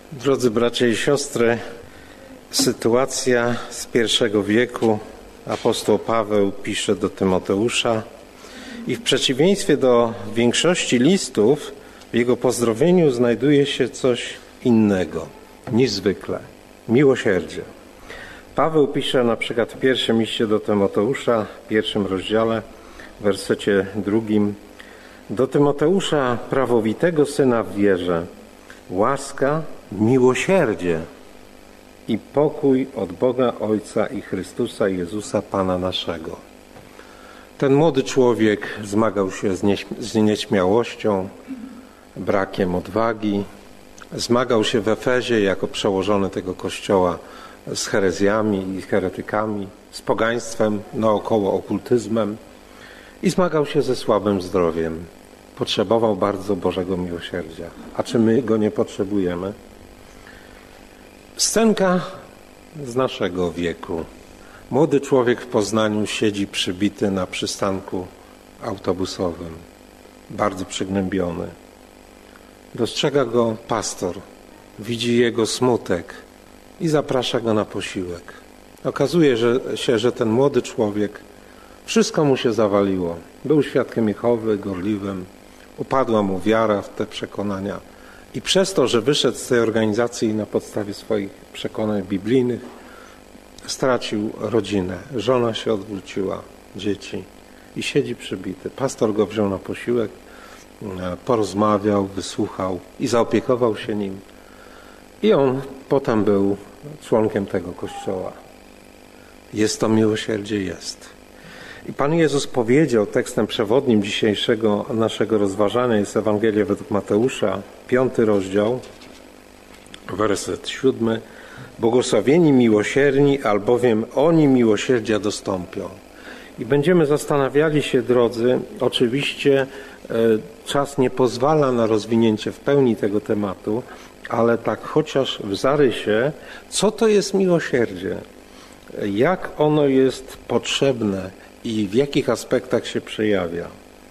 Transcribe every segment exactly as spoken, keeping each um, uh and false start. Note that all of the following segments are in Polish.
Drodzy bracia i siostry, sytuacja z pierwszego wieku. Apostoł Paweł pisze do Tymoteusza i w przeciwieństwie do większości listów w jego pozdrowieniu znajduje się coś innego niż zwykle. Miłosierdzie. Paweł pisze na przykład w pierwszym liście do Tymoteusza, w pierwszym rozdziale, w wersecie drugim: do Tymoteusza, prawowitego syna w wierze, łaska, miłosierdzie i pokój od Boga Ojca i Chrystusa Jezusa Pana naszego. Ten młody człowiek zmagał się z, nieś- z nieśmiałością, brakiem odwagi, zmagał się w Efezie jako przełożony tego kościoła z herezjami i heretykami, z pogaństwem, naokoło okultyzmem i zmagał się ze słabym zdrowiem. Potrzebował bardzo Bożego miłosierdzia. A czy my go nie potrzebujemy? Scenka z naszego wieku. Młody człowiek w Poznaniu siedzi przybity na przystanku autobusowym, bardzo przygnębiony. Dostrzega go pastor, widzi jego smutek i zaprasza go na posiłek. Okazuje że, się, że ten młody człowiek, wszystko mu się zawaliło. Był świadkiem Jehowy, gorliwym, upadła mu wiara w te przekonania i przez to, że wyszedł z tej organizacji na podstawie swoich przekonań biblijnych, stracił rodzinę. Żona się odwróciła, dzieci i siedzi przybity. Pastor go wziął na posiłek, porozmawiał, wysłuchał i zaopiekował się nim. I on potem był członkiem tego kościoła. Jest to miłosierdzie? Jest. I Pan Jezus powiedział, tekstem przewodnim dzisiejszego naszego rozważania jest Ewangelia według Mateusza, piąty rozdział, werset siódmy. Błogosławieni miłosierni, albowiem oni miłosierdzia dostąpią. I będziemy zastanawiali się, drodzy, oczywiście e, czas nie pozwala na rozwinięcie w pełni tego tematu, ale tak chociaż w zarysie, co to jest miłosierdzie? Jak ono jest potrzebne i w jakich aspektach się przejawia?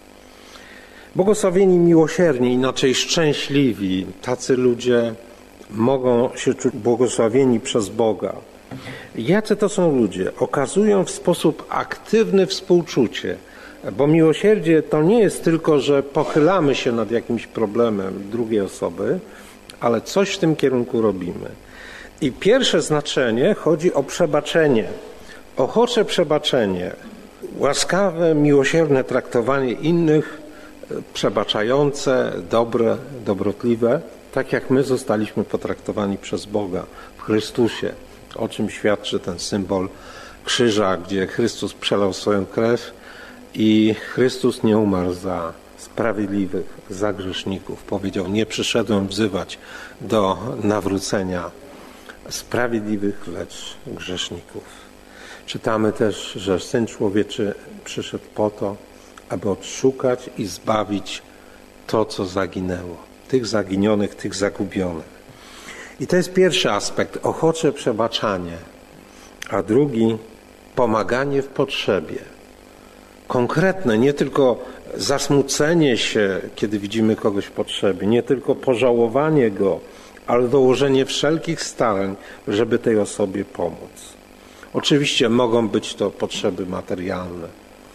Błogosławieni miłosierni, inaczej szczęśliwi, tacy ludzie mogą się czuć błogosławieni przez Boga. Jacy to są ludzie? Okazują w sposób aktywny współczucie, bo miłosierdzie to nie jest tylko, że pochylamy się nad jakimś problemem drugiej osoby, ale coś w tym kierunku robimy. I pierwsze znaczenie chodzi o przebaczenie, ochocze przebaczenie, łaskawe, miłosierne traktowanie innych, przebaczające, dobre, dobrotliwe, tak jak my zostaliśmy potraktowani przez Boga w Chrystusie, o czym świadczy ten symbol krzyża, gdzie Chrystus przelał swoją krew i Chrystus nie umarł za sprawiedliwych, za grzeszników. Powiedział, nie przyszedłem wzywać do nawrócenia sprawiedliwych, lecz grzeszników. Czytamy też, że Syn Człowieczy przyszedł po to, aby odszukać i zbawić to, co zaginęło. Tych zaginionych, tych zagubionych. I to jest pierwszy aspekt, ochocze przebaczanie. A drugi, pomaganie w potrzebie. Konkretne, nie tylko zasmucenie się, kiedy widzimy kogoś w potrzebie, nie tylko pożałowanie go, ale dołożenie wszelkich starań, żeby tej osobie pomóc. Oczywiście mogą być to potrzeby materialne,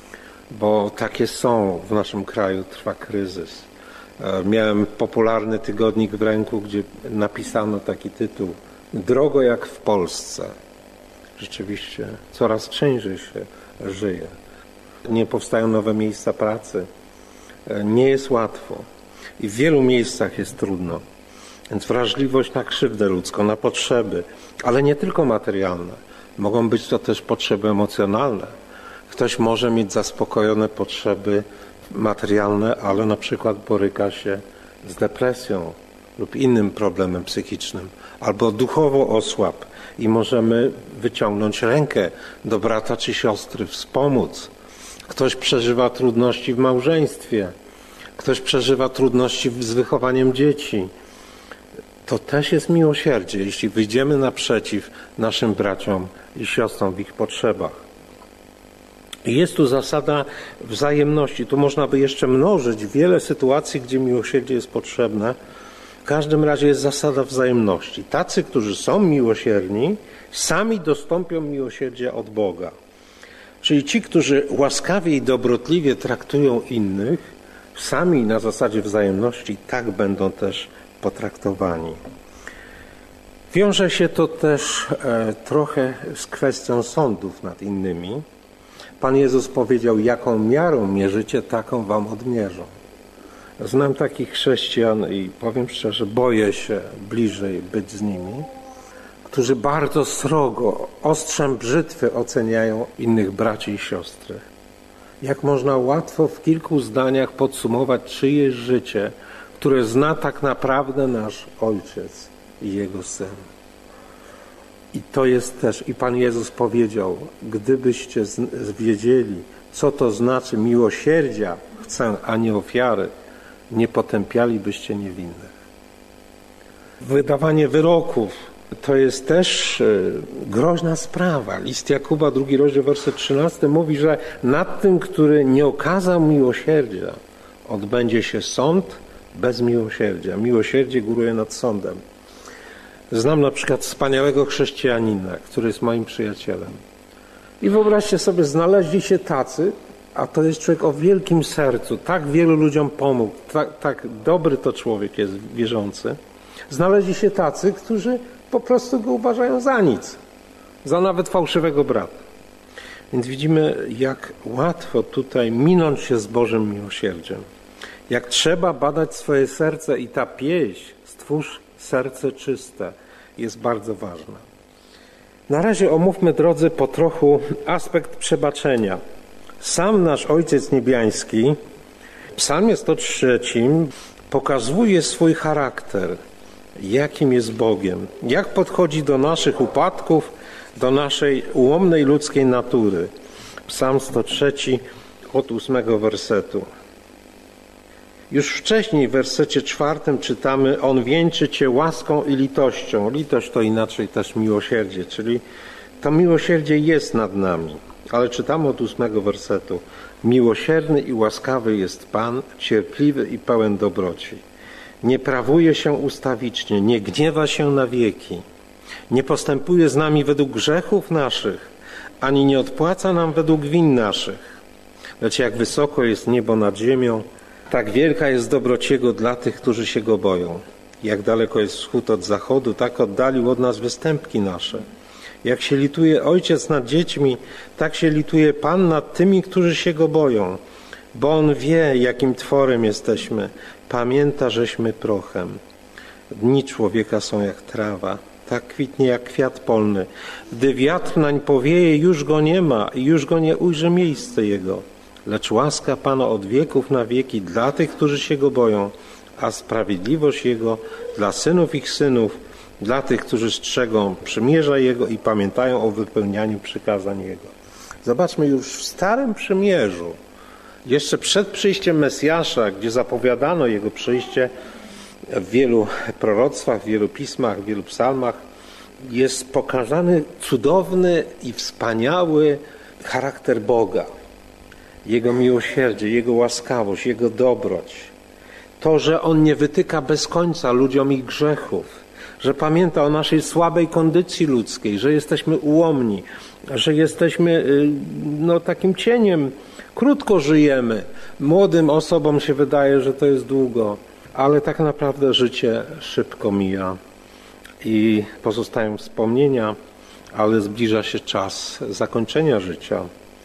bo takie są, w naszym kraju trwa kryzys. Miałem popularny tygodnik w ręku, gdzie napisano taki tytuł: drogo jak w Polsce. Rzeczywiście coraz ciężej się żyje. Nie powstają nowe miejsca pracy. Nie jest łatwo. I w wielu miejscach jest trudno. Więc wrażliwość na krzywdę ludzką, na potrzeby, ale nie tylko materialne. Mogą być to też potrzeby emocjonalne. Ktoś może mieć zaspokojone potrzeby materialne, ale na przykład boryka się z depresją lub innym problemem psychicznym, albo duchowo osłab i możemy wyciągnąć rękę do brata czy siostry, wspomóc. Ktoś przeżywa trudności w małżeństwie, ktoś przeżywa trudności z wychowaniem dzieci. To też jest miłosierdzie, jeśli wyjdziemy naprzeciw naszym braciom i siostrom w ich potrzebach. Jest tu zasada wzajemności. Tu można by jeszcze mnożyć wiele sytuacji, gdzie miłosierdzie jest potrzebne, W każdym razie jest zasada wzajemności. Tacy, którzy są miłosierni, sami dostąpią miłosierdzia od Boga. Czyli ci, którzy łaskawie i dobrotliwie traktują innych, sami na zasadzie wzajemności tak będą też potraktowani. Wiąże się to też e, trochę z kwestią sądów nad innymi. Pan Jezus powiedział, jaką miarą mierzycie, taką wam odmierzą. Znam takich chrześcijan i powiem szczerze, boję się bliżej być z nimi, którzy bardzo srogo, ostrzem brzytwy oceniają innych braci i siostry. Jak można łatwo w kilku zdaniach podsumować czyjeś życie, które zna tak naprawdę nasz Ojciec i Jego Syn. I to jest też, i Pan Jezus powiedział, gdybyście wiedzieli, co to znaczy miłosierdzia chcę, a nie ofiary, nie potępialibyście niewinnych. Wydawanie wyroków to jest też groźna sprawa. List Jakuba, drugi rozdział, werset trzynasty mówi, że nad tym, który nie okazał miłosierdzia, odbędzie się sąd bez miłosierdzia. Miłosierdzie góruje nad sądem. Znam na przykład wspaniałego chrześcijanina, który jest moim przyjacielem. I wyobraźcie sobie, znaleźli się tacy, a to jest człowiek o wielkim sercu, tak wielu ludziom pomógł, tak, tak dobry to człowiek jest wierzący. Znaleźli się tacy, którzy po prostu go uważają za nic, za nawet fałszywego brata. Więc widzimy, jak łatwo tutaj minąć się z Bożym miłosierdziem. Jak trzeba badać swoje serce i ta pieśń, stwórz serce czyste, jest bardzo ważna. Na razie omówmy, drodzy, po trochu aspekt przebaczenia. Sam nasz Ojciec Niebiański w Psalmie sto trzecim pokazuje swój charakter, jakim jest Bogiem, jak podchodzi do naszych upadków, do naszej ułomnej ludzkiej natury. Psalm sto trzy od ósmego wersetu. Już wcześniej w wersecie czwartym czytamy: On wieńczy Cię łaską i litością. Litość to inaczej też miłosierdzie, czyli to miłosierdzie jest nad nami. Ale czytamy od ósmego wersetu: Miłosierny i łaskawy jest Pan, cierpliwy i pełen dobroci. Nie prawuje się ustawicznie, nie gniewa się na wieki. Nie postępuje z nami według grzechów naszych, ani nie odpłaca nam według win naszych. Lecz jak wysoko jest niebo nad ziemią, tak wielka jest dobroć Jego dla tych, którzy się Go boją. Jak daleko jest wschód od zachodu, tak oddalił od nas występki nasze. Jak się lituje Ojciec nad dziećmi, tak się lituje Pan nad tymi, którzy się Go boją. Bo On wie, jakim tworem jesteśmy. Pamięta, żeśmy prochem. Dni człowieka są jak trawa, tak kwitnie jak kwiat polny. Gdy wiatr nań powieje, już go nie ma i już go nie ujrzy miejsce jego. Lecz łaska Pana od wieków na wieki dla tych, którzy się Go boją, a sprawiedliwość Jego dla synów ich synów, dla tych, którzy strzegą przymierza Jego i pamiętają o wypełnianiu przykazań Jego. Zobaczmy, już w Starym Przymierzu, jeszcze przed przyjściem Mesjasza, gdzie zapowiadano Jego przyjście w wielu proroctwach, w wielu pismach, w wielu psalmach, jest pokazany cudowny i wspaniały charakter Boga. Jego miłosierdzie, Jego łaskawość, Jego dobroć. To, że On nie wytyka bez końca ludziom ich grzechów, że pamięta o naszej słabej kondycji ludzkiej, że jesteśmy ułomni, że jesteśmy no, takim cieniem, krótko żyjemy. Młodym osobom się wydaje, że to jest długo, ale tak naprawdę życie szybko mija i pozostają wspomnienia, ale zbliża się czas zakończenia życia.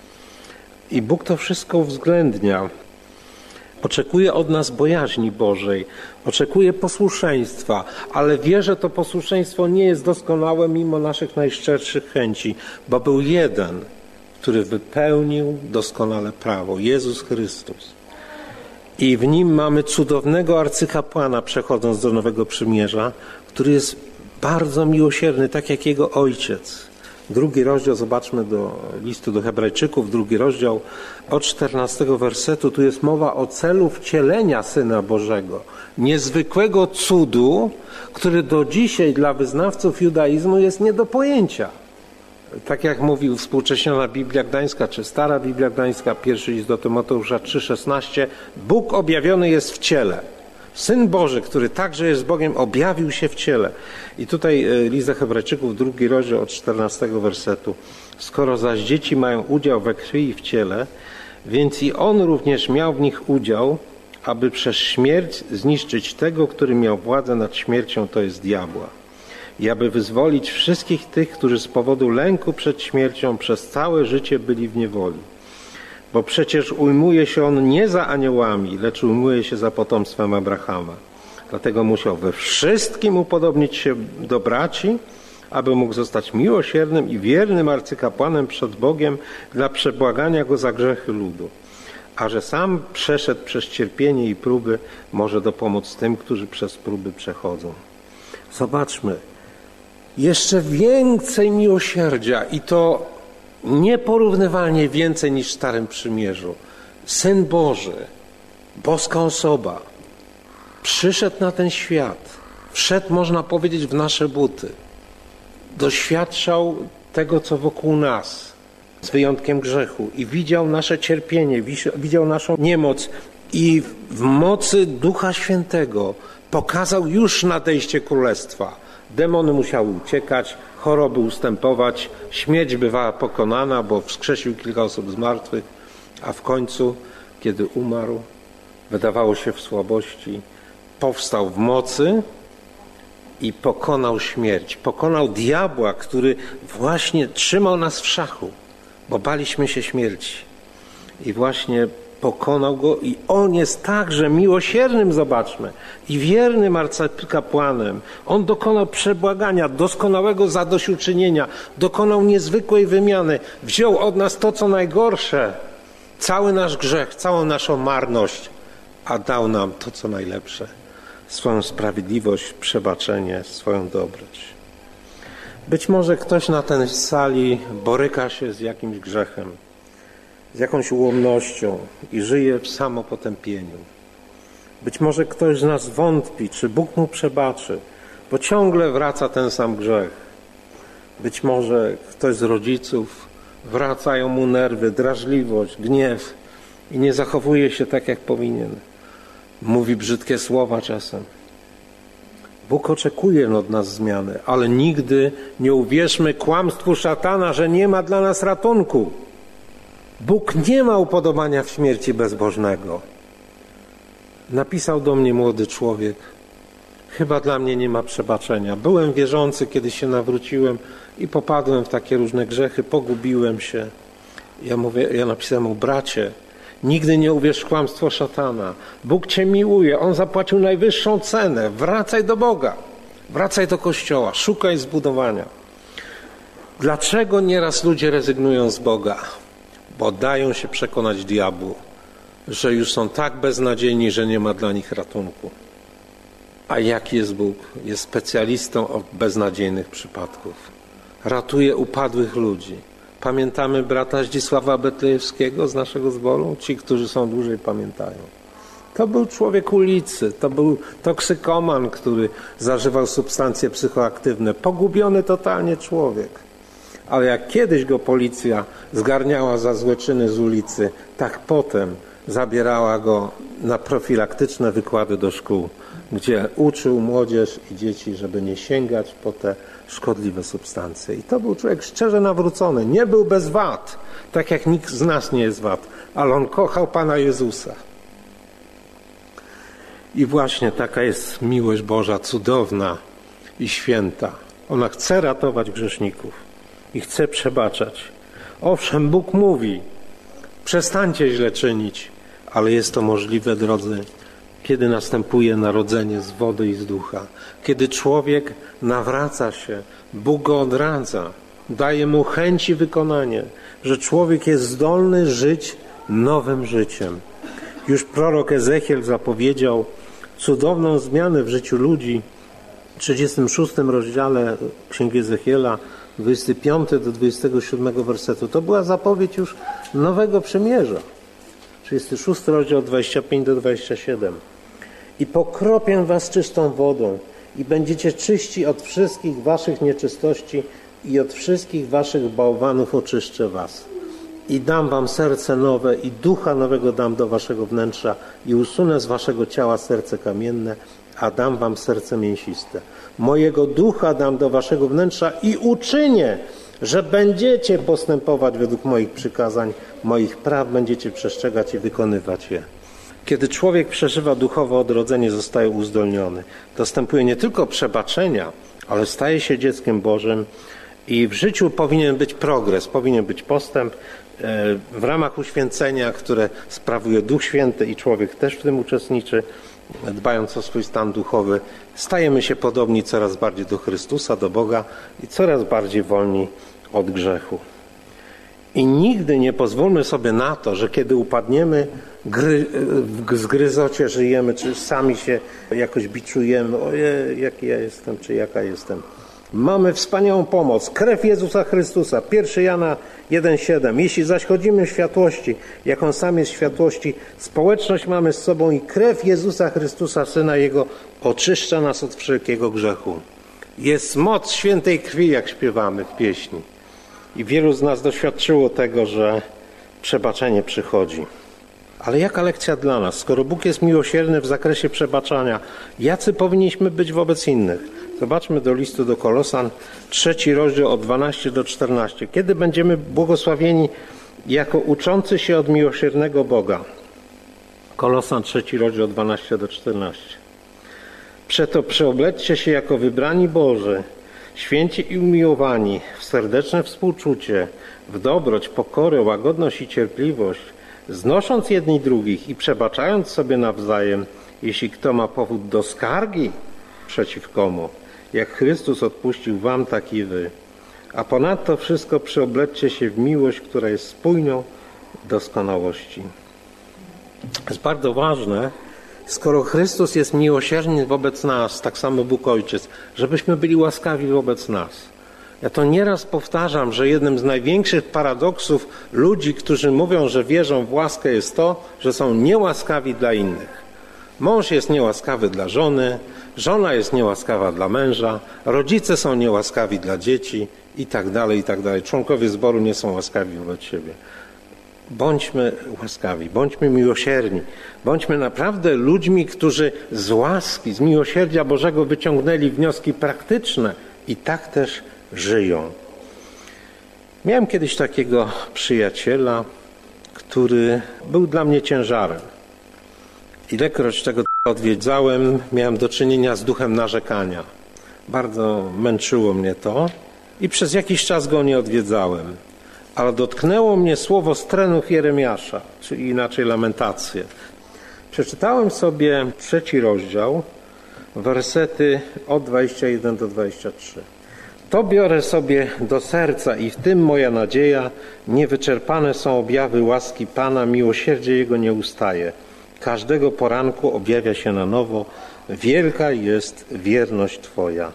I Bóg to wszystko uwzględnia. Oczekuje od nas bojaźni Bożej, oczekuje posłuszeństwa, ale wie, że to posłuszeństwo nie jest doskonałe mimo naszych najszczerszych chęci, bo był jeden, który wypełnił doskonale prawo, Jezus Chrystus. I w Nim mamy cudownego arcykapłana, przechodząc do Nowego Przymierza, który jest bardzo miłosierny, tak jak Jego Ojciec. Drugi rozdział, zobaczmy do listu do Hebrajczyków, drugi rozdział od czternastego wersetu. Tu jest mowa o celu wcielenia Syna Bożego. Niezwykłego cudu, który do dzisiaj dla wyznawców judaizmu jest nie do pojęcia. Tak jak mówił współcześniona Biblia Gdańska, czy Stara Biblia Gdańska, pierwszy list do Tymoteusza trzy szesnaście, Bóg objawiony jest w ciele. Syn Boży, który także jest Bogiem, objawił się w ciele. I tutaj list do Hebrajczyków, drugi rozdział od czternastego wersetu. Skoro zaś dzieci mają udział we krwi i w ciele, więc i on również miał w nich udział, aby przez śmierć zniszczyć tego, który miał władzę nad śmiercią, to jest diabła. I aby wyzwolić wszystkich tych, którzy z powodu lęku przed śmiercią przez całe życie byli w niewoli. Bo przecież ujmuje się on nie za aniołami, lecz ujmuje się za potomstwem Abrahama. Dlatego musiał we wszystkim upodobnić się do braci, aby mógł zostać miłosiernym i wiernym arcykapłanem przed Bogiem dla przebłagania go za grzechy ludu. A że sam przeszedł przez cierpienie i próby, może dopomóc tym, którzy przez próby przechodzą. Zobaczmy, jeszcze więcej miłosierdzia i to nieporównywalnie więcej niż w Starym Przymierzu. Syn Boży, boska osoba, przyszedł na ten świat, wszedł, można powiedzieć, w nasze buty. Doświadczał tego, co wokół nas, z wyjątkiem grzechu, i widział nasze cierpienie, widział naszą niemoc i w mocy Ducha Świętego pokazał już nadejście Królestwa. Demony musiały uciekać, choroby ustępować, śmierć bywała pokonana, bo wskrzesił kilka osób z martwych, a w końcu, kiedy umarł, wydawało się w słabości, powstał w mocy i pokonał śmierć. Pokonał diabła, który właśnie trzymał nas w szachu, bo baliśmy się śmierci. I właśnie pokonał go i on jest także miłosiernym, zobaczmy, i wiernym arcykapłanem. On dokonał przebłagania, doskonałego zadośćuczynienia, dokonał niezwykłej wymiany. Wziął od nas to, co najgorsze, cały nasz grzech, całą naszą marność, a dał nam to, co najlepsze. Swoją sprawiedliwość, przebaczenie, swoją dobroć. Być może ktoś na tej sali boryka się z jakimś grzechem, z jakąś ułomnością i żyje w samopotępieniu. Być może ktoś z nas wątpi, czy Bóg mu przebaczy, bo ciągle wraca ten sam grzech. Być może ktoś z rodziców, wracają mu nerwy, drażliwość, gniew i nie zachowuje się tak, jak powinien. Mówi brzydkie słowa czasem. Bóg oczekuje od nas zmiany, ale nigdy nie uwierzmy kłamstwu szatana, że nie ma dla nas ratunku. Bóg nie ma upodobania w śmierci bezbożnego. Napisał do mnie młody człowiek: chyba dla mnie nie ma przebaczenia. Byłem wierzący, kiedy się nawróciłem i popadłem w takie różne grzechy, pogubiłem się. Ja mówię, ja napisałem mu: bracie, nigdy nie uwierz w kłamstwo szatana. Bóg cię miłuje, On zapłacił najwyższą cenę. Wracaj do Boga, wracaj do Kościoła, szukaj zbudowania. Dlaczego nieraz ludzie rezygnują z Boga? Bo dają się przekonać diabłu, że już są tak beznadziejni, że nie ma dla nich ratunku. A jaki jest Bóg? Jest specjalistą od beznadziejnych przypadków. Ratuje upadłych ludzi. Pamiętamy brata Zdzisława Betlejewskiego z naszego zboru? Ci, którzy są dłużej, pamiętają. To był człowiek ulicy, to był toksykoman, który zażywał substancje psychoaktywne. Pogubiony totalnie człowiek. Ale jak kiedyś go policja zgarniała za złe czyny z ulicy, tak potem zabierała go na profilaktyczne wykłady do szkół, gdzie uczył młodzież i dzieci, żeby nie sięgać po te szkodliwe substancje. I to był człowiek szczerze nawrócony. Nie był bez wad, tak jak nikt z nas nie jest wad, ale on kochał Pana Jezusa. I właśnie taka jest miłość Boża, cudowna i święta. Ona chce ratować grzeszników i chce przebaczać. Owszem, Bóg mówi: przestańcie źle czynić, ale jest to możliwe, drodzy, kiedy następuje narodzenie z wody i z ducha. Kiedy człowiek nawraca się, Bóg go odradza, daje mu chęć i wykonanie, że człowiek jest zdolny żyć nowym życiem. Już prorok Ezechiel zapowiedział cudowną zmianę w życiu ludzi w trzydziestym szóstym rozdziale Księgi Ezechiela, dwudziesty piąty do dwudziestego siódmego wersetu. To była zapowiedź już nowego przymierza. trzydziesty szósty rozdział, dwudziesty piąty do dwudziestego siódmego. I pokropię was czystą wodą i będziecie czyści od wszystkich waszych nieczystości i od wszystkich waszych bałwanów oczyszczę was. i dam wam serce nowe i ducha nowego dam do waszego wnętrza i usunę z waszego ciała serce kamienne, a dam wam serce mięsiste. Mojego ducha dam do waszego wnętrza i uczynię, że będziecie postępować według moich przykazań, moich praw będziecie przestrzegać i wykonywać je. Kiedy człowiek przeżywa duchowe odrodzenie, zostaje uzdolniony. Dostępuje nie tylko przebaczenia, ale staje się dzieckiem Bożym i w życiu powinien być progres, powinien być postęp w ramach uświęcenia, które sprawuje Duch Święty i człowiek też w tym uczestniczy, dbając o swój stan duchowy. Stajemy się podobni coraz bardziej do Chrystusa, do Boga i coraz bardziej wolni od grzechu. I nigdy nie pozwólmy sobie na to, że kiedy upadniemy, gry, w zgryzocie żyjemy, czy sami się jakoś biczujemy, ojej, jaki ja jestem, czy jaka jestem. Mamy wspaniałą pomoc, krew Jezusa Chrystusa, pierwszy Jana jeden siedem. Jeśli zaś chodzimy w światłości, jak On sam jest w światłości, społeczność mamy z sobą i krew Jezusa Chrystusa, Syna Jego, oczyszcza nas od wszelkiego grzechu. Jest moc świętej krwi, jak śpiewamy w pieśni. I wielu z nas doświadczyło tego, że przebaczenie przychodzi. Ale jaka lekcja dla nas? Skoro Bóg jest miłosierny w zakresie przebaczania, jacy powinniśmy być wobec innych? Zobaczmy do listu do Kolosan, trzeci rozdział od dwunastego do czternastego. Kiedy będziemy błogosławieni jako uczący się od miłosiernego Boga? Kolosan, trzeci rozdział od dwunastego do czternastego. Przeto przeobleczcie się jako wybrani Boży, święci i umiłowani, w serdeczne współczucie, w dobroć, pokorę, łagodność i cierpliwość, znosząc jedni drugich i przebaczając sobie nawzajem, jeśli kto ma powód do skargi przeciw komu, jak Chrystus odpuścił wam, tak i wy. A ponadto wszystko przeobleczcie się w miłość, która jest spójną doskonałości. Jest bardzo ważne, skoro Chrystus jest miłosierny wobec nas, tak samo Bóg Ojciec, żebyśmy byli łaskawi wobec nas. Ja to nieraz powtarzam, że jednym z największych paradoksów ludzi, którzy mówią, że wierzą w łaskę, jest to, że są niełaskawi dla innych. Mąż jest niełaskawy dla żony, żona jest niełaskawa dla męża, rodzice są niełaskawi dla dzieci i tak dalej, i tak dalej. Członkowie zboru nie są łaskawi wobec siebie. Bądźmy łaskawi, bądźmy miłosierni, bądźmy naprawdę ludźmi, którzy z łaski, z miłosierdzia Bożego wyciągnęli wnioski praktyczne i tak też żyją. Miałem kiedyś takiego przyjaciela, który był dla mnie ciężarem. Ilekroć tego odwiedzałem, miałem do czynienia z duchem narzekania. Bardzo męczyło mnie to i przez jakiś czas go nie odwiedzałem. Ale dotknęło mnie słowo z trenów Jeremiasza, czyli inaczej lamentacje. Przeczytałem sobie trzeci rozdział, wersety od dwudziestego pierwszego do dwudziestego trzeciego. To biorę sobie do serca i w tym moja nadzieja, niewyczerpane są objawy łaski Pana, miłosierdzie Jego nie ustaje. Każdego poranku objawia się na nowo, wielka jest wierność Twoja.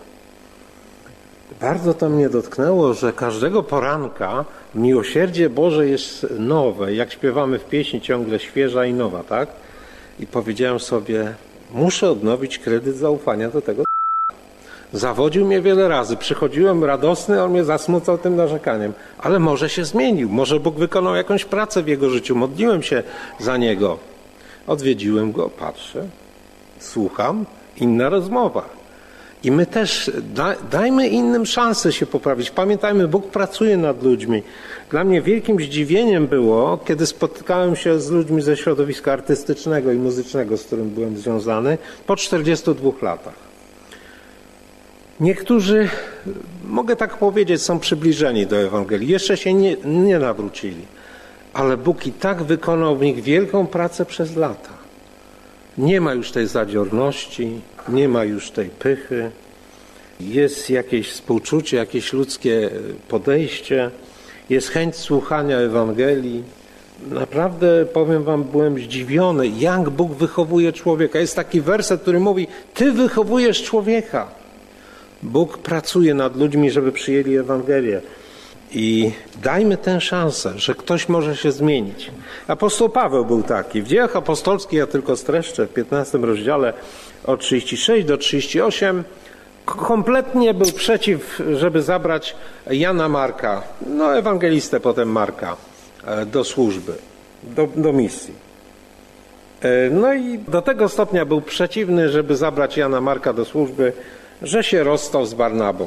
Bardzo to mnie dotknęło, że każdego poranka miłosierdzie Boże jest nowe, jak śpiewamy w pieśni, ciągle świeża i nowa, tak? I powiedziałem sobie, muszę odnowić kredyt zaufania do tego. Zawodził mnie wiele razy, przychodziłem radosny, on mnie zasmucał tym narzekaniem, ale może się zmienił, może Bóg wykonał jakąś pracę w jego życiu, modliłem się za niego. Odwiedziłem go, patrzę, słucham, inna rozmowa. I my też da, dajmy innym szansę się poprawić. Pamiętajmy, Bóg pracuje nad ludźmi. Dla mnie wielkim zdziwieniem było, kiedy spotykałem się z ludźmi ze środowiska artystycznego i muzycznego, z którym byłem związany, po czterdziestu dwóch latach. Niektórzy, mogę tak powiedzieć, są przybliżeni do Ewangelii. Jeszcze się nie, nie nawrócili. Ale Bóg i tak wykonał w nich wielką pracę przez lata. Nie ma już tej zadziorności, nie ma już tej pychy. Jest jakieś współczucie, jakieś ludzkie podejście. Jest chęć słuchania Ewangelii. Naprawdę, powiem wam, byłem zdziwiony, jak Bóg wychowuje człowieka. Jest taki werset, który mówi, Ty wychowujesz człowieka. Bóg pracuje nad ludźmi, żeby przyjęli Ewangelię. I dajmy tę szansę, że ktoś może się zmienić. Apostoł Paweł był taki. W Dziejach Apostolskich, ja tylko streszczę, w piętnastym rozdziale od trzydziestego szóstego do trzydziestego ósmego, kompletnie był przeciw, żeby zabrać Jana Marka, no ewangelistę potem Marka. do służby, do, do misji. No i do tego stopnia był przeciwny, żeby zabrać Jana Marka do służby, że się rozstał z Barnabą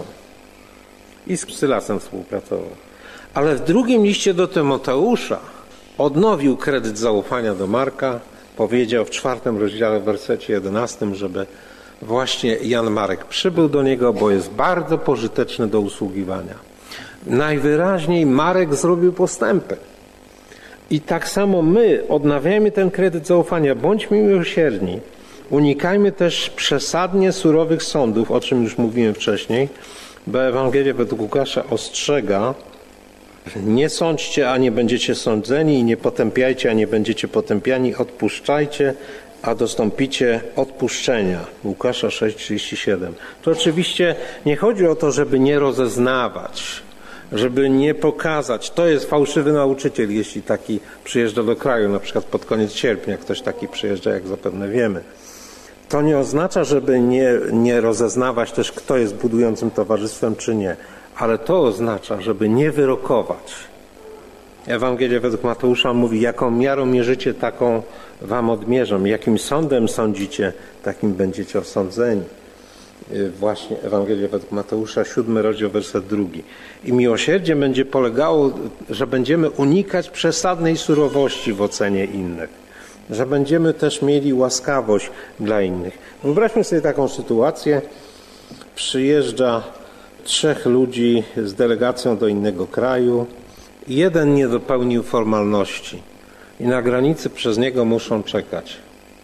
i z Sylasem współpracował. Ale w drugim liście do Tymoteusza odnowił kredyt zaufania do Marka, powiedział w czwartym rozdziale, w wersecie jedenastym, żeby właśnie Jan Marek przybył do niego, bo jest bardzo pożyteczny do usługiwania. Najwyraźniej Marek zrobił postępy. I tak samo my odnawiajmy ten kredyt zaufania, bądźmy miłosierni. Unikajmy też przesadnie surowych sądów, o czym już mówiłem wcześniej, bo Ewangelia według Łukasza ostrzega: nie sądźcie, a nie będziecie sądzeni, i nie potępiajcie, a nie będziecie potępiani, odpuszczajcie, a dostąpicie odpuszczenia. Łukasza sześć trzydzieści siedem. To oczywiście nie chodzi o to, żeby nie rozeznawać, żeby nie pokazać, to jest fałszywy nauczyciel, jeśli taki przyjeżdża do kraju, na przykład pod koniec sierpnia ktoś taki przyjeżdża, jak zapewne wiemy. To nie oznacza, żeby nie, nie rozeznawać też, kto jest budującym towarzystwem, czy nie, ale to oznacza, żeby nie wyrokować. Ewangelia według Mateusza mówi: jaką miarą mierzycie, taką wam odmierzą. Jakim sądem sądzicie, takim będziecie osądzeni. Właśnie Ewangelia według Mateusza, siódmy rozdział, werset drugi. I miłosierdzie będzie polegało, że będziemy unikać przesadnej surowości w ocenie innych, że będziemy też mieli łaskawość dla innych. Wyobraźmy sobie taką sytuację: przyjeżdża trzech ludzi z delegacją do innego kraju, jeden nie dopełnił formalności i na granicy przez niego muszą czekać.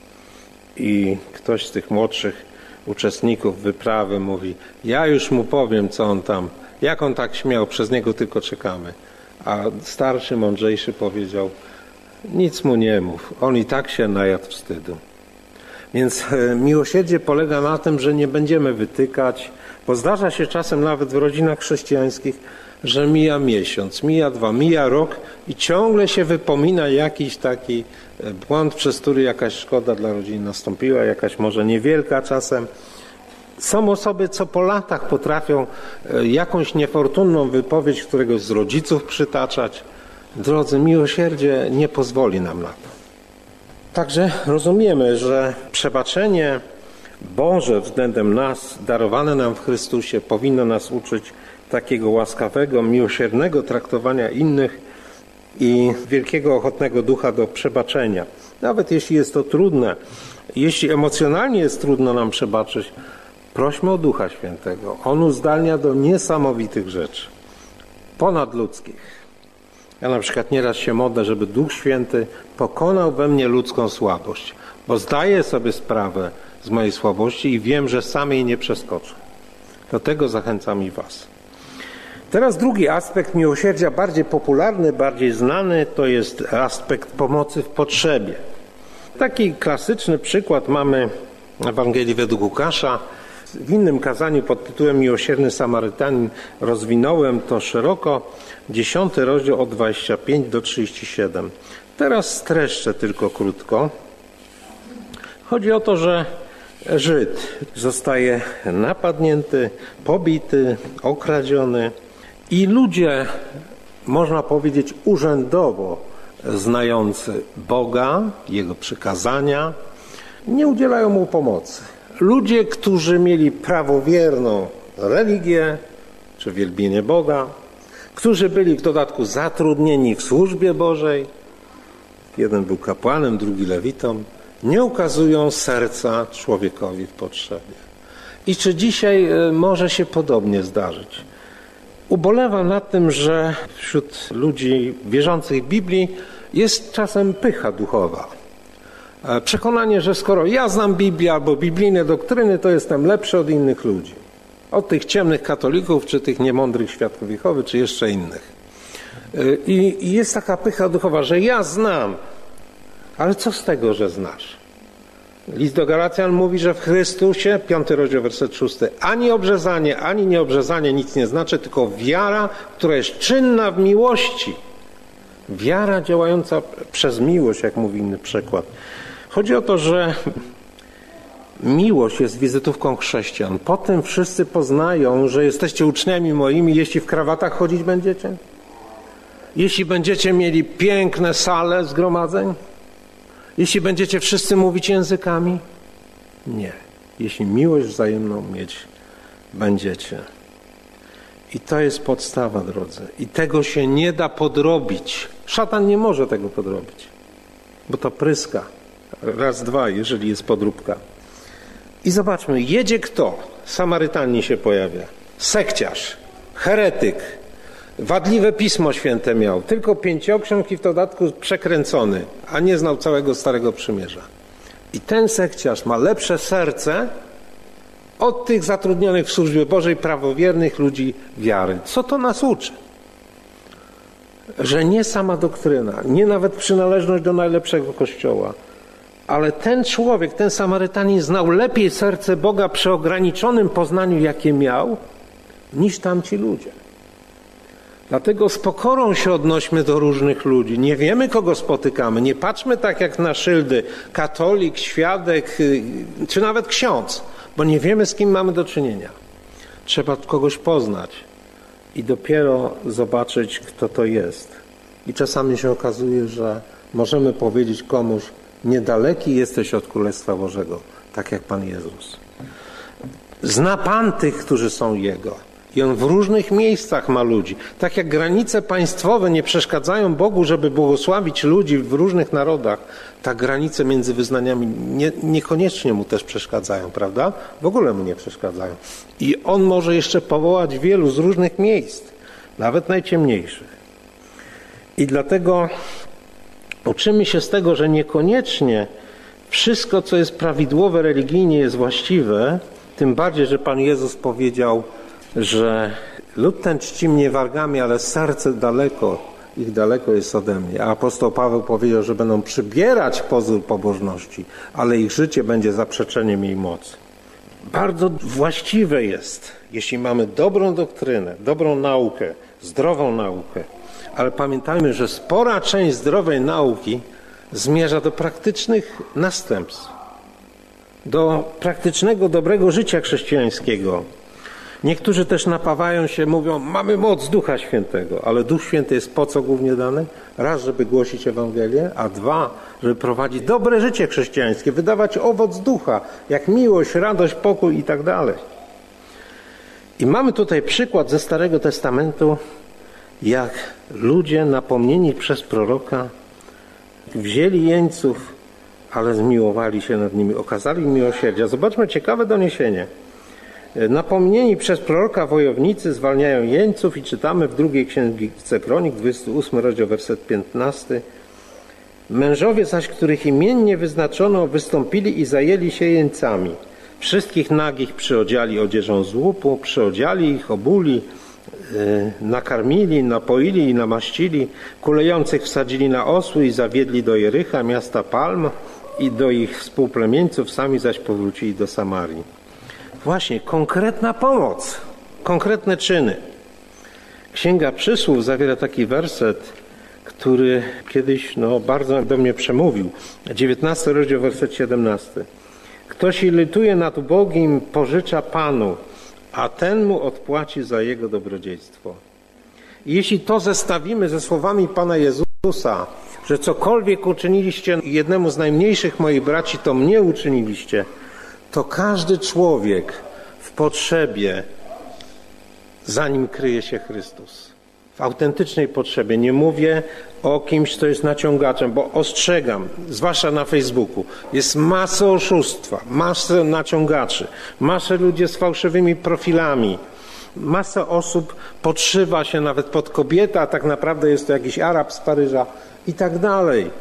I ktoś z tych młodszych uczestników wyprawy mówi: ja już mu powiem, co on tam, jak on tak śmiał, przez niego tylko czekamy. A starszy, mądrzejszy powiedział: nic mu nie mów, on i tak się najadł wstydu. Więc miłosierdzie polega na tym, że nie będziemy wytykać, bo zdarza się czasem nawet w rodzinach chrześcijańskich, że mija miesiąc, mija dwa, mija rok i ciągle się wypomina jakiś taki błąd, przez który jakaś szkoda dla rodziny nastąpiła, jakaś może niewielka czasem. Są osoby, co po latach potrafią jakąś niefortunną wypowiedź któregoś z rodziców przytaczać. Drodzy, miłosierdzie nie pozwoli nam na to. Także rozumiemy, że przebaczenie Boże względem nas, darowane nam w Chrystusie, powinno nas uczyć takiego łaskawego, miłosiernego traktowania innych i wielkiego, ochotnego ducha do przebaczenia. Nawet jeśli jest to trudne, jeśli emocjonalnie jest trudno nam przebaczyć, prośmy o Ducha Świętego. On uzdalnia do niesamowitych rzeczy, ponadludzkich. Ja na przykład nieraz się modlę, żeby Duch Święty pokonał we mnie ludzką słabość, bo zdaję sobie sprawę z mojej słabości i wiem, że sam jej nie przeskoczę. Do tego zachęcam i was. Teraz drugi aspekt miłosierdzia, bardziej popularny, bardziej znany, to jest aspekt pomocy w potrzebie. Taki klasyczny przykład mamy w Ewangelii według Łukasza. W innym kazaniu pod tytułem Miłosierny Samarytanin rozwinąłem to szeroko. Dziesiąty rozdział od dwudziestego piątego do trzydziestego siódmego. Teraz streszczę tylko krótko. Chodzi o to, że Żyd zostaje napadnięty, pobity, okradziony i ludzie, można powiedzieć urzędowo znający Boga, Jego przykazania, nie udzielają mu pomocy. Ludzie, którzy mieli prawowierną religię czy wielbienie Boga, którzy byli w dodatku zatrudnieni w służbie Bożej, jeden był kapłanem, drugi lewitą, nie ukazują serca człowiekowi w potrzebie. I czy dzisiaj może się podobnie zdarzyć? Ubolewam nad tym, że wśród ludzi wierzących w Biblii jest czasem pycha duchowa. Przekonanie, że skoro ja znam Biblię albo biblijne doktryny, to jestem lepszy od innych ludzi. Od tych ciemnych katolików, czy tych niemądrych świadków Jehowy, czy jeszcze innych. I, I jest taka pycha duchowa, że ja znam, ale co z tego, że znasz? List do Galacjan mówi, że w Chrystusie, piąty rozdział, werset szósty, ani obrzezanie, ani nieobrzezanie nic nie znaczy, tylko wiara, która jest czynna w miłości. Wiara działająca przez miłość, jak mówi inny przykład. Chodzi o to, że miłość jest wizytówką chrześcijan. Potem wszyscy poznają, że jesteście uczniami moimi, jeśli w krawatach chodzić będziecie. Jeśli będziecie mieli piękne sale zgromadzeń? Jeśli będziecie wszyscy mówić językami? Nie. Jeśli miłość wzajemną mieć będziecie. I to jest podstawa, drodzy. I tego się nie da podrobić. Szatan nie może tego podrobić, bo to pryska. Raz, dwa, jeżeli jest podróbka. I zobaczmy, jedzie kto? Samarytanin się pojawia. Sekciarz, heretyk, wadliwe Pismo Święte miał. Tylko pięcioksiąg i w dodatku przekręcony, a nie znał całego Starego Przymierza. I ten sekciarz ma lepsze serce od tych zatrudnionych w służbie Bożej, prawowiernych ludzi wiary. Co to nas uczy? Że nie sama doktryna, nie nawet przynależność do najlepszego kościoła, ale ten człowiek, ten Samarytanin znał lepiej serce Boga przy ograniczonym poznaniu, jakie miał, niż tamci ludzie. Dlatego z pokorą się odnośmy do różnych ludzi. Nie wiemy, kogo spotykamy. Nie patrzmy tak jak na szyldy katolik, świadek, czy nawet ksiądz, bo nie wiemy, z kim mamy do czynienia. Trzeba kogoś poznać i dopiero zobaczyć, kto to jest. I czasami się okazuje, że możemy powiedzieć komuś: niedaleki jesteś od Królestwa Bożego, tak jak Pan Jezus. Zna Pan tych, którzy są Jego. I On w różnych miejscach ma ludzi. Tak jak granice państwowe nie przeszkadzają Bogu, żeby błogosławić ludzi w różnych narodach, tak granice między wyznaniami nie, niekoniecznie Mu też przeszkadzają, prawda? W ogóle Mu nie przeszkadzają. I On może jeszcze powołać wielu z różnych miejsc, nawet najciemniejszych. I dlatego uczymy się z tego, że niekoniecznie wszystko, co jest prawidłowe religijnie, jest właściwe, tym bardziej, że Pan Jezus powiedział, że lud ten czci mnie wargami, ale serce daleko, ich daleko jest ode mnie. A apostoł Paweł powiedział, że będą przybierać pozór pobożności, ale ich życie będzie zaprzeczeniem jej mocy. Bardzo właściwe jest, jeśli mamy dobrą doktrynę, dobrą naukę, zdrową naukę, ale pamiętajmy, że spora część zdrowej nauki zmierza do praktycznych następstw, do praktycznego, dobrego życia chrześcijańskiego. Niektórzy też napawają się, mówią: mamy moc Ducha Świętego, ale Duch Święty jest po co głównie dany? Raz, żeby głosić Ewangelię, a dwa, żeby prowadzić dobre życie chrześcijańskie, wydawać owoc Ducha, jak miłość, radość, pokój i tak dalej. I mamy tutaj przykład ze Starego Testamentu, jak ludzie napomnieni przez proroka wzięli jeńców, ale zmiłowali się nad nimi, okazali im miłosierdzia. Zobaczmy ciekawe doniesienie. Napomnieni przez proroka wojownicy zwalniają jeńców i czytamy w drugiej księdze Kronik, dwudziesty ósmy rozdział, werset piętnasty. Mężowie zaś, których imiennie wyznaczono, wystąpili i zajęli się jeńcami. Wszystkich nagich przyodziali odzieżą z łupu, przyodziali ich, obuli, yy, nakarmili, napoili i namaścili. Kulejących wsadzili na osły i zawiedli do Jericha, miasta Palm, i do ich współplemieńców, sami zaś powrócili do Samarii. Właśnie, konkretna pomoc, konkretne czyny. Księga Przysłów zawiera taki werset, który kiedyś no, bardzo do mnie przemówił. dziewiętnasty rozdział, werset siedemnasty. Kto się lituje nad ubogim, pożycza Panu, a ten mu odpłaci za jego dobrodziejstwo. I jeśli to zestawimy ze słowami Pana Jezusa, że cokolwiek uczyniliście jednemu z najmniejszych moich braci, to mnie uczyniliście, to każdy człowiek w potrzebie, za nim kryje się Chrystus. W autentycznej potrzebie. Nie mówię o kimś, kto jest naciągaczem, bo ostrzegam, zwłaszcza na Facebooku, jest masa oszustwa, masa naciągaczy, masa ludzi z fałszywymi profilami. Masa osób podszywa się nawet pod kobietę, a tak naprawdę jest to jakiś Arab z Paryża i tak dalej.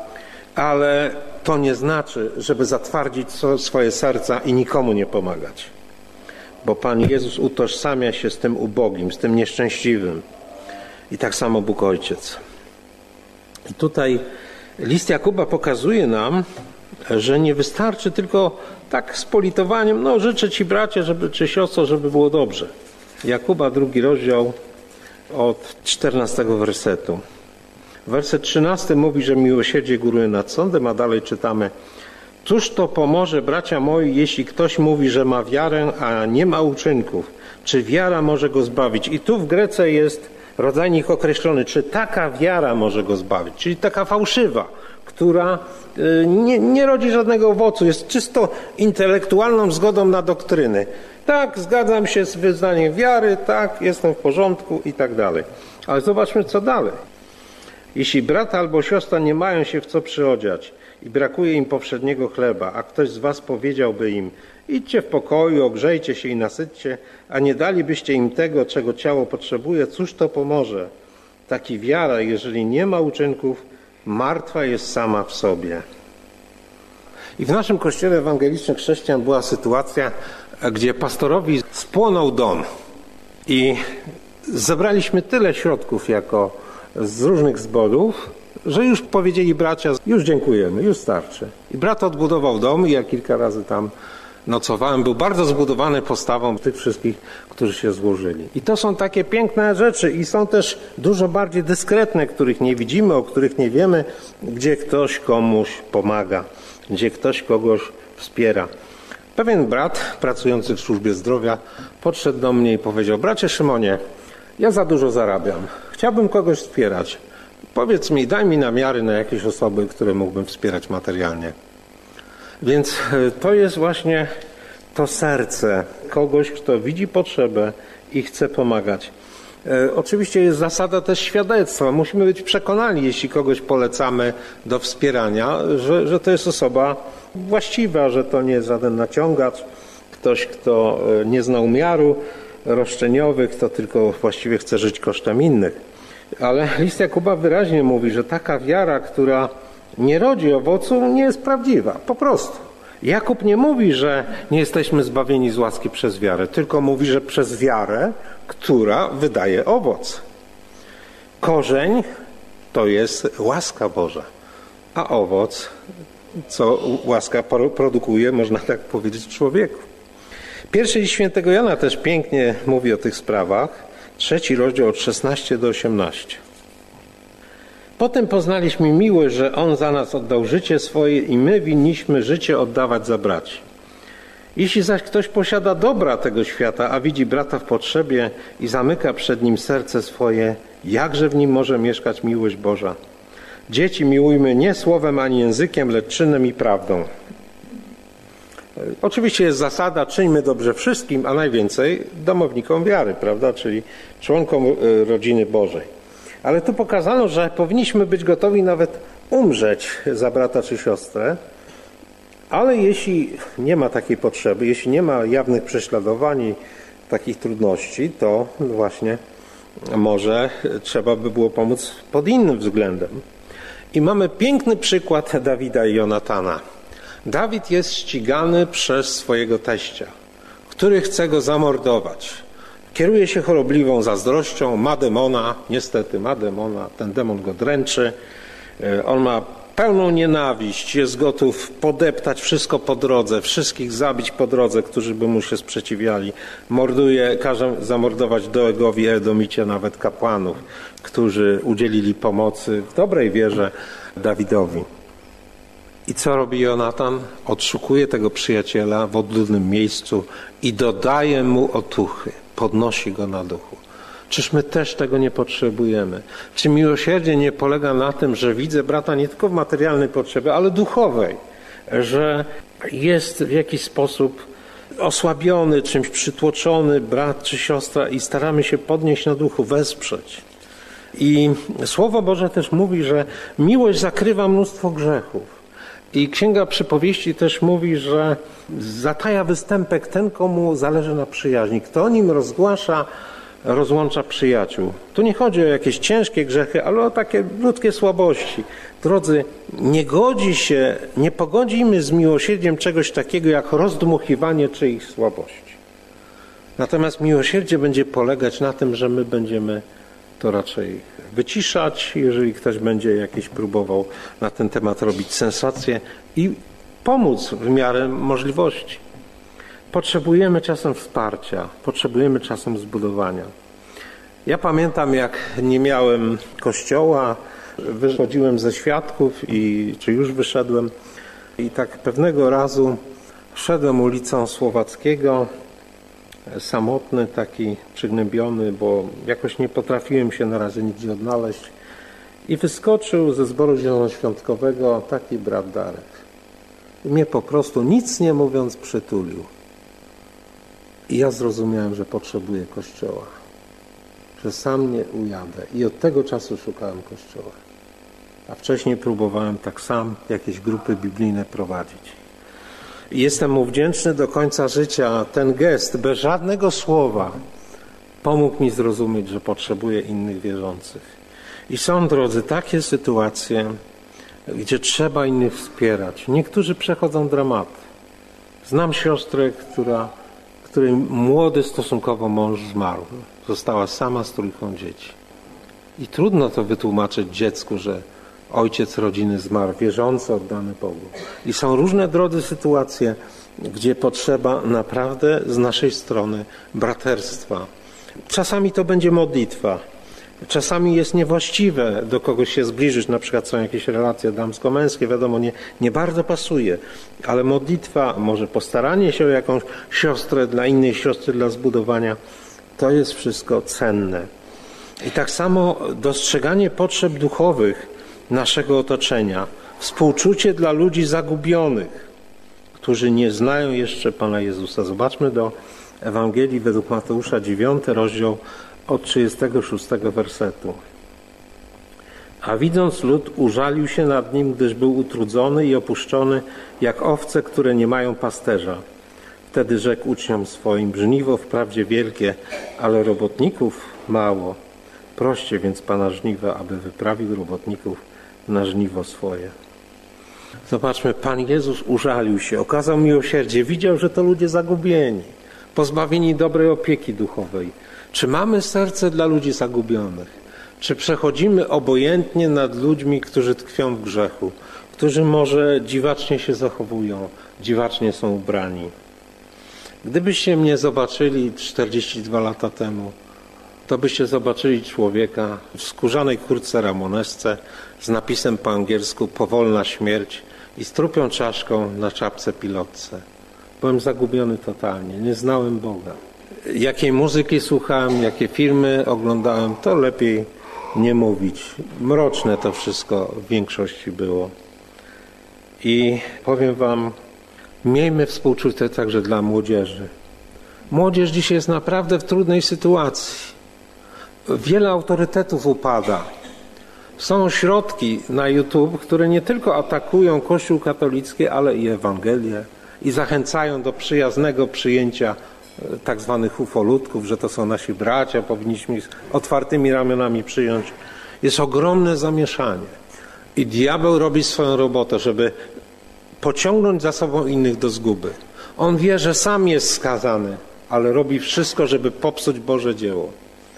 Ale to nie znaczy, żeby zatwardzić swoje serca i nikomu nie pomagać. Bo Pan Jezus utożsamia się z tym ubogim, z tym nieszczęśliwym. I tak samo Bóg Ojciec. I tutaj list Jakuba pokazuje nam, że nie wystarczy tylko tak z politowaniem, no życzę Ci bracie, żeby, czy siostro, żeby było dobrze. Jakuba, drugi rozdział od czternastego wersetu. Werset trzynasty mówi, że miłosierdzie góruje nad sądem, a dalej czytamy: cóż to pomoże, bracia moi, jeśli ktoś mówi, że ma wiarę, a nie ma uczynków? Czy wiara może go zbawić? I tu w Grece jest rodzajnik określony, czy taka wiara może go zbawić, czyli taka fałszywa, która nie, nie rodzi żadnego owocu, jest czysto intelektualną zgodą na doktryny. Tak, zgadzam się z wyznaniem wiary, tak, jestem w porządku i tak dalej. Ale zobaczmy, co dalej. Jeśli brat albo siostra nie mają się w co przyodziać i brakuje im powszedniego chleba, a ktoś z was powiedziałby im: idźcie w pokoju, ogrzejcie się i nasyćcie, a nie dalibyście im tego, czego ciało potrzebuje, cóż to pomoże? Taki wiara, jeżeli nie ma uczynków, martwa jest sama w sobie. I w naszym kościele ewangelicznym chrześcijan była sytuacja, gdzie pastorowi spłonął dom i zebraliśmy tyle środków jako z różnych zborów, że już powiedzieli bracia: już dziękujemy, już starczy. I brat odbudował dom i ja kilka razy tam nocowałem. Był bardzo zbudowany postawą tych wszystkich, którzy się złożyli. I to są takie piękne rzeczy i są też dużo bardziej dyskretne, których nie widzimy, o których nie wiemy, gdzie ktoś komuś pomaga, gdzie ktoś kogoś wspiera. Pewien brat pracujący w służbie zdrowia podszedł do mnie i powiedział: bracie Szymonie, ja za dużo zarabiam, chciałbym kogoś wspierać. Powiedz mi, daj mi namiary na jakieś osoby, które mógłbym wspierać materialnie. Więc to jest właśnie to serce kogoś, kto widzi potrzebę i chce pomagać. E, oczywiście jest zasada też świadectwa. Musimy być przekonani, jeśli kogoś polecamy do wspierania, że, że to jest osoba właściwa, że to nie jest żaden naciągacz, ktoś, kto nie zna umiaru roszczeniowych, kto tylko właściwie chce żyć kosztem innych. Ale list Jakuba wyraźnie mówi, że taka wiara, która nie rodzi owocu, nie jest prawdziwa. Po prostu. Jakub nie mówi, że nie jesteśmy zbawieni z łaski przez wiarę, tylko mówi, że przez wiarę, która wydaje owoc. Korzeń to jest łaska Boża, a owoc, co łaska produkuje, można tak powiedzieć, w człowieku. Pierwszy list świętego Jana też pięknie mówi o tych sprawach. Trzeci rozdział od szesnastego do osiemnastego. Potem poznaliśmy miłość, że On za nas oddał życie swoje i my winniśmy życie oddawać za braci. Jeśli zaś ktoś posiada dobra tego świata, a widzi brata w potrzebie i zamyka przed nim serce swoje, jakże w nim może mieszkać miłość Boża? Dzieci, miłujmy nie słowem ani językiem, lecz czynem i prawdą. Oczywiście jest zasada: czyńmy dobrze wszystkim, a najwięcej domownikom wiary, prawda, czyli członkom rodziny Bożej. Ale tu pokazano, że powinniśmy być gotowi nawet umrzeć za brata czy siostrę, ale jeśli nie ma takiej potrzeby, jeśli nie ma jawnych prześladowań i takich trudności, to właśnie może trzeba by było pomóc pod innym względem. I mamy piękny przykład Dawida i Jonatana. Dawid jest ścigany przez swojego teścia, który chce go zamordować. Kieruje się chorobliwą zazdrością, ma demona, niestety ma demona, ten demon go dręczy. On ma pełną nienawiść, jest gotów podeptać wszystko po drodze, wszystkich zabić po drodze, którzy by mu się sprzeciwiali. Morduje, każe zamordować Doegowi, Edomicie nawet kapłanów, którzy udzielili pomocy w dobrej wierze Dawidowi. I co robi Jonatan? Odszukuje tego przyjaciela w odludnym miejscu i dodaje mu otuchy, podnosi go na duchu. Czyż my też tego nie potrzebujemy? Czy miłosierdzie nie polega na tym, że widzę brata nie tylko w materialnej potrzebie, ale duchowej, że jest w jakiś sposób osłabiony, czymś przytłoczony brat czy siostra i staramy się podnieść na duchu, wesprzeć. I Słowo Boże też mówi, że miłość zakrywa mnóstwo grzechów. I Księga Przypowieści też mówi, że zataja występek ten, komu zależy na przyjaźni. Kto o nim rozgłasza, rozłącza przyjaciół. Tu nie chodzi o jakieś ciężkie grzechy, ale o takie ludzkie słabości. Drodzy, nie godzi się, nie pogodzimy z miłosierdziem czegoś takiego jak rozdmuchiwanie czyichś słabości. Natomiast miłosierdzie będzie polegać na tym, że my będziemy to raczej wyciszać, jeżeli ktoś będzie jakiś próbował na ten temat robić sensację i pomóc w miarę możliwości. Potrzebujemy czasem wsparcia, potrzebujemy czasem zbudowania. Ja pamiętam, jak nie miałem kościoła, wychodziłem ze świadków, i, czy już wyszedłem, i tak pewnego razu szedłem ulicą Słowackiego, samotny, taki przygnębiony, bo jakoś nie potrafiłem się na razie nigdzie odnaleźć. I wyskoczył ze zboru zielonoświątkowego taki brat Darek. I mnie po prostu, nic nie mówiąc, przytulił. I ja zrozumiałem, że potrzebuję Kościoła. Że sam nie ujadę. I od tego czasu szukałem Kościoła. A wcześniej próbowałem tak sam jakieś grupy biblijne prowadzić. I jestem mu wdzięczny do końca życia. Ten gest, bez żadnego słowa, pomógł mi zrozumieć, że potrzebuję innych wierzących. I są, drodzy, takie sytuacje, gdzie trzeba innych wspierać. Niektórzy przechodzą dramaty. Znam siostrę, która, której młody stosunkowo mąż zmarł. Została sama z trójką dzieci. I trudno to wytłumaczyć dziecku, że ojciec rodziny zmarł, wierzący, oddany Bogu. I są różne, drodzy, sytuacje, gdzie potrzeba naprawdę z naszej strony braterstwa. Czasami to będzie modlitwa. Czasami jest niewłaściwe do kogoś się zbliżyć, na przykład są jakieś relacje damsko-męskie, wiadomo, nie, nie bardzo pasuje, ale modlitwa, może postaranie się o jakąś siostrę dla innej siostry, dla zbudowania, to jest wszystko cenne. I tak samo dostrzeganie potrzeb duchowych naszego otoczenia, współczucie dla ludzi zagubionych, którzy nie znają jeszcze Pana Jezusa. Zobaczmy do Ewangelii według Mateusza, dziewiąty rozdział, od trzydziestego szóstego wersetu. A widząc lud, użalił się nad nim, gdyż był utrudzony i opuszczony, jak owce, które nie mają pasterza. Wtedy rzekł uczniom swoim: żniwo wprawdzie wielkie, ale robotników mało. Proście więc Pana żniwa, aby wyprawił robotników na żniwo swoje. Zobaczmy, Pan Jezus użalił się, okazał miłosierdzie, widział, że to ludzie zagubieni, pozbawieni dobrej opieki duchowej. Czy mamy serce dla ludzi zagubionych? Czy przechodzimy obojętnie nad ludźmi, którzy tkwią w grzechu, którzy może dziwacznie się zachowują, dziwacznie są ubrani? Gdybyście mnie zobaczyli czterdzieści dwa lata temu, to byście zobaczyli człowieka w skórzanej kurtce ramonesce z napisem po angielsku powolna śmierć i z trupią czaszką na czapce pilotce. Byłem zagubiony totalnie, nie znałem Boga. Jakiej muzyki słuchałem, jakie filmy oglądałem, to lepiej nie mówić. Mroczne to wszystko w większości było. I powiem wam, miejmy współczucie także dla młodzieży. Młodzież dzisiaj jest naprawdę w trudnej sytuacji. Wiele autorytetów upada. Są ośrodki na YouTube, które nie tylko atakują Kościół katolicki, ale i Ewangelię i zachęcają do przyjaznego przyjęcia tak zwanych ufolutków, że to są nasi bracia, powinniśmy ich otwartymi ramionami przyjąć. Jest ogromne zamieszanie. I diabeł robi swoją robotę, żeby pociągnąć za sobą innych do zguby. On wie, że sam jest skazany, ale robi wszystko, żeby popsuć Boże dzieło.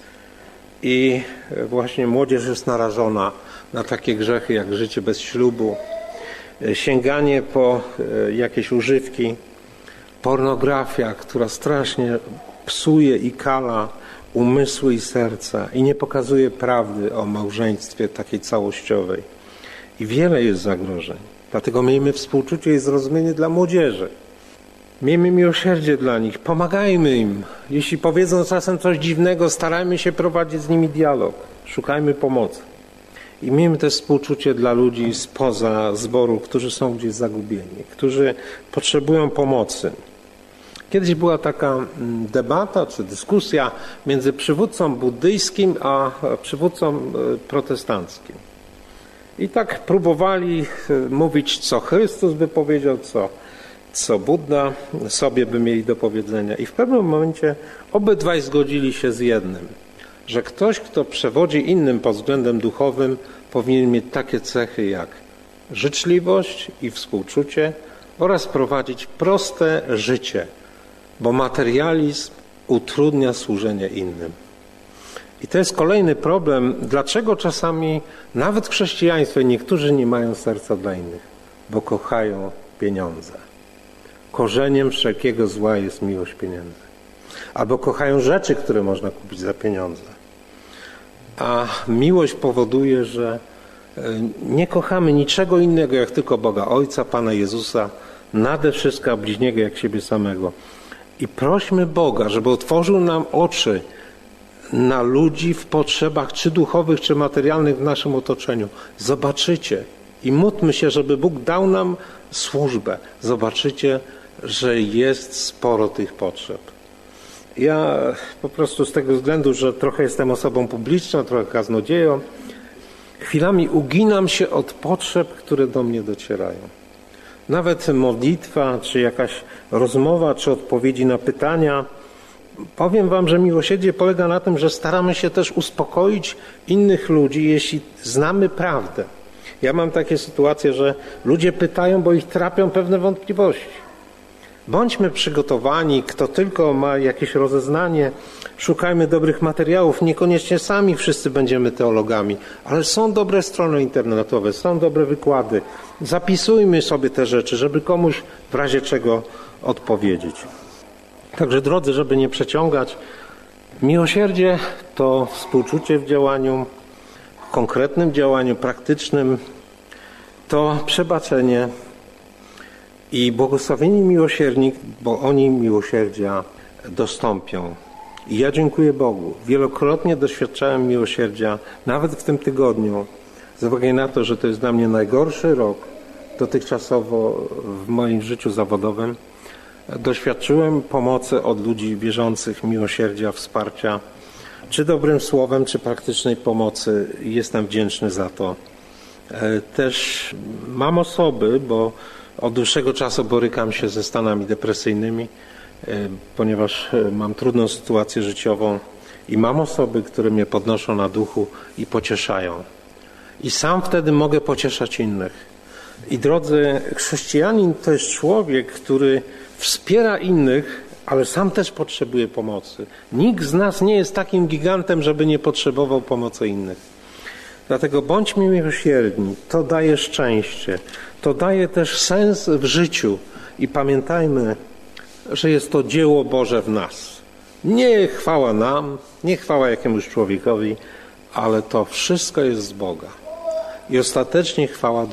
I właśnie młodzież jest narażona na takie grzechy jak życie bez ślubu, sięganie po jakieś używki, pornografia, która strasznie psuje i kala umysły i serca i nie pokazuje prawdy o małżeństwie takiej całościowej. I wiele jest zagrożeń. Dlatego miejmy współczucie i zrozumienie dla młodzieży. Miejmy miłosierdzie dla nich, pomagajmy im. Jeśli powiedzą czasem coś dziwnego, starajmy się prowadzić z nimi dialog. Szukajmy pomocy. I miejmy też współczucie dla ludzi spoza zboru, którzy są gdzieś zagubieni, którzy potrzebują pomocy. Kiedyś była taka debata czy dyskusja między przywódcą buddyjskim a przywódcą protestanckim. I tak próbowali mówić, co Chrystus by powiedział, co, co Budda sobie by mieli do powiedzenia. I w pewnym momencie obydwaj zgodzili się z jednym, że ktoś, kto przewodzi innym pod względem duchowym, powinien mieć takie cechy jak życzliwość i współczucie oraz prowadzić proste życie, bo materializm utrudnia służenie innym. I to jest kolejny problem, dlaczego czasami nawet w chrześcijaństwie niektórzy nie mają serca dla innych, bo kochają pieniądze. Korzeniem wszelkiego zła jest miłość pieniędzy. Albo kochają rzeczy, które można kupić za pieniądze. A miłość powoduje, że nie kochamy niczego innego jak tylko Boga Ojca, Pana Jezusa, nade wszystko bliźniego jak siebie samego. I prośmy Boga, żeby otworzył nam oczy na ludzi w potrzebach, czy duchowych, czy materialnych w naszym otoczeniu. Zobaczycie i módlmy się, żeby Bóg dał nam służbę. Zobaczycie, że jest sporo tych potrzeb. Ja po prostu z tego względu, że trochę jestem osobą publiczną, trochę kaznodzieją, chwilami uginam się od potrzeb, które do mnie docierają. Nawet modlitwa, czy jakaś rozmowa, czy odpowiedzi na pytania. Powiem wam, że miłosierdzie polega na tym, że staramy się też uspokoić innych ludzi, jeśli znamy prawdę. Ja mam takie sytuacje, że ludzie pytają, bo ich trapią pewne wątpliwości. Bądźmy przygotowani, kto tylko ma jakieś rozeznanie, szukajmy dobrych materiałów, niekoniecznie sami wszyscy będziemy teologami, ale są dobre strony internetowe, są dobre wykłady. Zapisujmy sobie te rzeczy, żeby komuś w razie czego odpowiedzieć. Także drodzy, żeby nie przeciągać, miłosierdzie to współczucie w działaniu, w konkretnym działaniu praktycznym, to przebaczenie i błogosławieni miłosierni, bo oni miłosierdzia dostąpią. I ja dziękuję Bogu. Wielokrotnie doświadczałem miłosierdzia, nawet w tym tygodniu, z uwagi na to, że to jest dla mnie najgorszy rok dotychczasowo w moim życiu zawodowym. Doświadczyłem pomocy od ludzi wierzących, miłosierdzia, wsparcia, czy dobrym słowem, czy praktycznej pomocy. Jestem wdzięczny za to. Też mam osoby, bo od dłuższego czasu borykam się ze stanami depresyjnymi, ponieważ mam trudną sytuację życiową i mam osoby, które mnie podnoszą na duchu i pocieszają. I sam wtedy mogę pocieszać innych. I drodzy, chrześcijanin to jest człowiek, który wspiera innych, ale sam też potrzebuje pomocy. Nikt z nas nie jest takim gigantem, żeby nie potrzebował pomocy innych. Dlatego bądźmy miłosierni, to daje szczęście, to daje też sens w życiu i pamiętajmy, że jest to dzieło Boże w nas. Nie chwała nam, nie chwała jakiemuś człowiekowi, ale to wszystko jest z Boga. I ostatecznie chwała